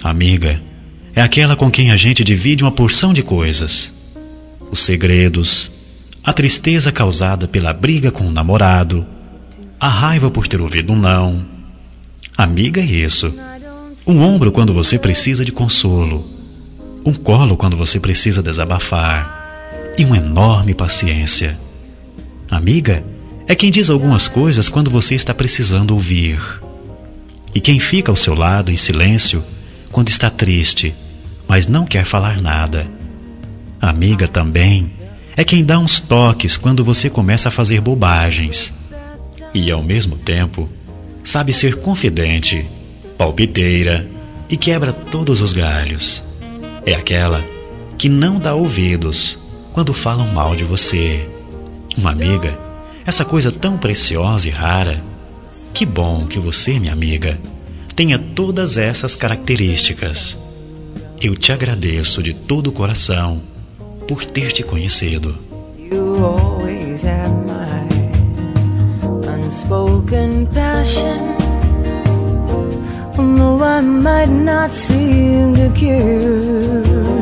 Amiga é aquela com quem a gente divide uma porção de coisas: os segredos, a tristeza causada pela briga com o namorado, a raiva por ter ouvido um não. Amiga é isso: um ombro quando você precisa de consolo, um colo quando você precisa desabafar e uma enorme paciência. Amiga é quem diz algumas coisas quando você está precisando ouvir, e quem fica ao seu lado em silêncio quando está triste, mas não quer falar nada. Amiga também é quem dá uns toques quando você começa a fazer bobagens, e ao mesmo tempo sabe ser confidente, palpiteira e quebra todos os galhos. É aquela que não dá ouvidos quando falam mal de você. Uma amiga, essa coisa tão preciosa e rara. Que bom que você, minha amiga, tenha todas essas características. Eu te agradeço de todo o coração por ter te conhecido. You always have my unspoken passion, although I might not seem to care.